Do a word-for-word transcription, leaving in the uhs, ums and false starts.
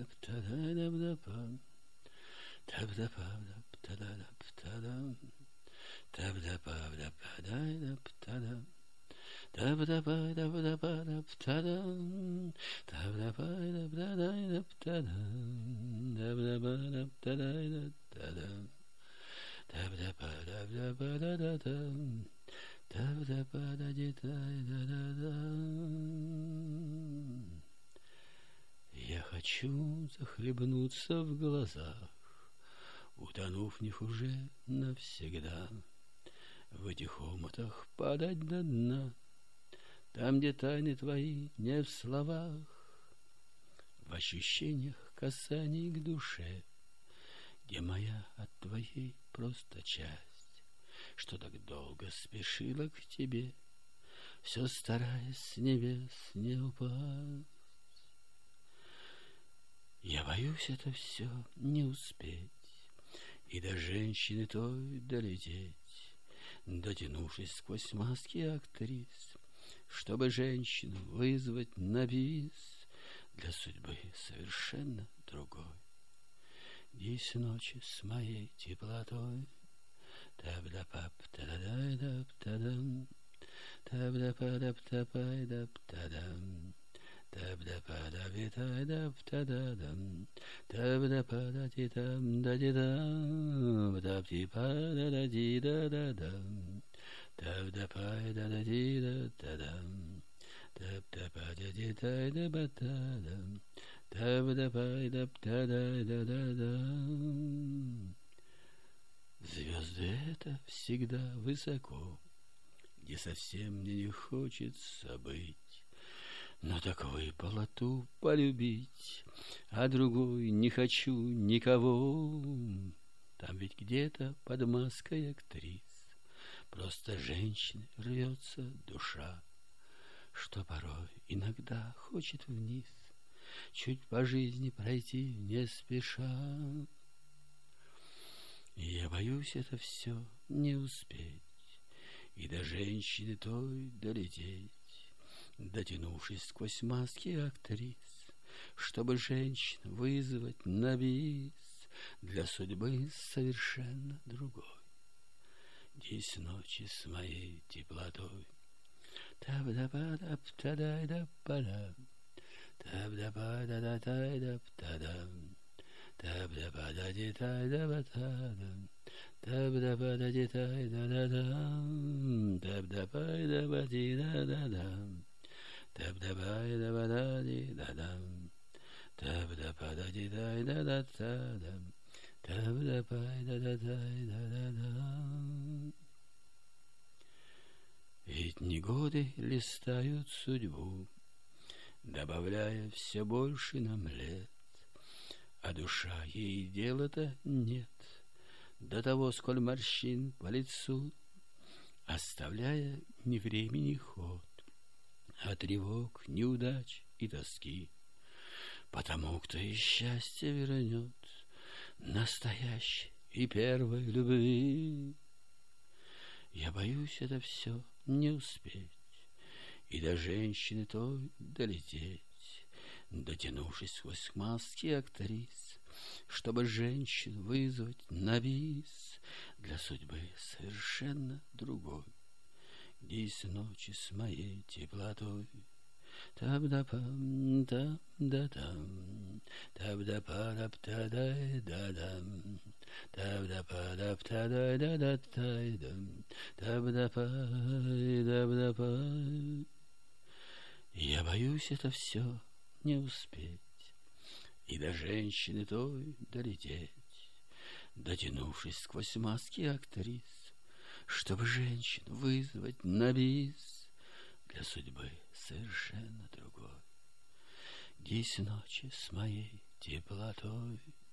Я хочу захлебнуться в глазах, утонув в них уже навсегда, в этих омутах падать до дна, там, где тайны твои не в словах, в ощущениях касаний к душе, где моя от твоей просто часть, что так долго спешила к тебе, все стараясь с небес не упасть. Я боюсь это все не успеть и до женщины той долететь, дотянувшись сквозь маски актрис, чтобы женщину вызвать на бис для судьбы совершенно другой. Десять ночи с моей теплотой, таб-да-пап-та-да-дай-дап-та-дам, таб-да-па-дап-та-пай-дап-та-дам, таб-да-па-да-ви-тай-дап-та-да-дам, таб-да-па-да-ти-там-да-ди-дам, таб-ти-па-да-да-ди-да-да-дам, таб-да-па-да-да-ди-да-да-дам, таб-да-па-да-ди-тай-да-ба-та-дам, таб-да-пай-дап-та-дай-да-да-дам. Звезды — это всегда высоко, где совсем мне не хочется быть, но так выпало ту полюбить, а другой не хочу никого. Там ведь где-то под маской актрис просто женщины рвется душа, что порой иногда хочет вниз чуть по жизни пройти не спеша. Я боюсь это все не успеть и до женщины той долететь, дотянувшись сквозь маски актрис, чтобы женщину вызвать на бис для судьбы совершенно другой. Десять ночи с моей теплотой, таб-да-па-дап-та-дай-дап-па-дам, таб-да-па-да-да-тай-дап-та-дам, таб-да-па-да-ди-тай-да-ба-та-дам, таб-да-па-да-ди-тай-да-да-дам, таб-да-па-да-ба-ди-да-да-дам, таб-да-па-да-ба-да-ди-да-дам, таб-да-па-да-ди-тай-да-да-та-дам, таб-да-па-да-да-тай-да-да-дам. Ведь не годы листают судьбу, добавляя все больше нам лет, а душа ей дела-то нет до того, сколь морщин по лицу, оставляя ни времени ход, а тревог, неудач и тоски, потому кто и счастье вернет настоящей и первой любви. Я боюсь это все не успеть и до женщины той долететь, дотянувшись сквозь маски актрис, чтобы женщину вызвать на бис для судьбы совершенно другой. Десять ночи с моей теплотой, таб-да-пам, таб-да-там, таб-да-па-дап-та-дай-да-дам, таб-да-па-дап-та-дай-да-да-тай-дам, таб-да-пай-дап-да-пай. Я боюсь это все не успеть и до женщины той долететь, дотянувшись сквозь маски актрис, чтобы женщину вызвать на бис для судьбы совершенно другой. Десять ночи с моей теплотой,